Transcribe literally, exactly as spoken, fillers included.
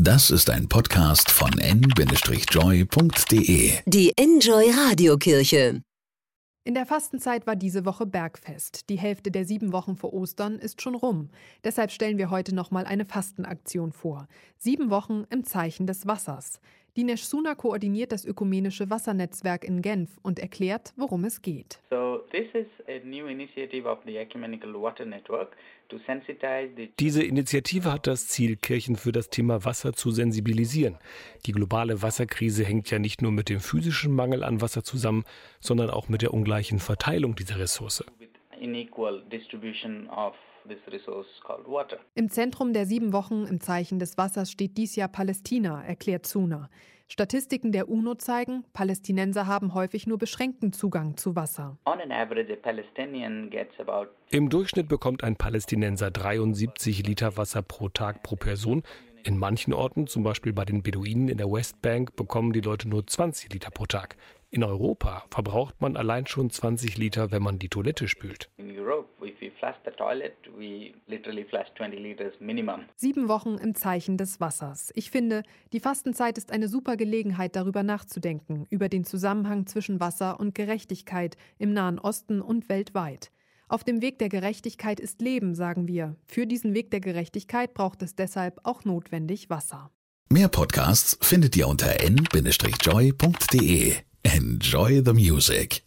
Das ist ein Podcast von en Bindestrich joy punkt de. Die Enjoy Radiokirche. In der Fastenzeit war diese Woche Bergfest. Die Hälfte der sieben Wochen vor Ostern ist schon rum. Deshalb stellen wir heute nochmal eine Fastenaktion vor. Sieben Wochen im Zeichen des Wassers. Dinesh Suna koordiniert das ökumenische Wassernetzwerk in Genf und erklärt, worum es geht. So, this is a new initiative of the Ecumenical Water Network to sensitize the Diese Initiative hat das Ziel, Kirchen für das Thema Wasser zu sensibilisieren. Die globale Wasserkrise hängt ja nicht nur mit dem physischen Mangel an Wasser zusammen, sondern auch mit der ungleichen Verteilung dieser Ressource. unequal distribution of this resource called water. Im Zentrum der sieben Wochen im Zeichen des Wassers steht dies Jahr Palästina, erklärt Suna. Statistiken der UNO zeigen, Palästinenser haben häufig nur beschränkten Zugang zu Wasser. On an average, a Palestinian gets about Im Durchschnitt bekommt ein Palästinenser dreiundsiebzig Liter Wasser pro Tag pro Person. In manchen Orten, zum Beispiel bei den Beduinen in der Westbank, bekommen die Leute nur zwanzig Liter pro Tag. In Europa verbraucht man allein schon zwanzig Liter, wenn man die Toilette spült. in Europe, if we flush the toilet, we literally flush twenty liters minimum. Sieben Wochen im Zeichen des Wassers. Ich finde, die Fastenzeit ist eine super Gelegenheit, darüber nachzudenken, über den Zusammenhang zwischen Wasser und Gerechtigkeit im Nahen Osten und weltweit. Auf dem Weg der Gerechtigkeit ist Leben, sagen wir. Für diesen Weg der Gerechtigkeit braucht es deshalb auch notwendig Wasser. Mehr Podcasts findet ihr unter en Bindestrich joy punkt de. Enjoy the music.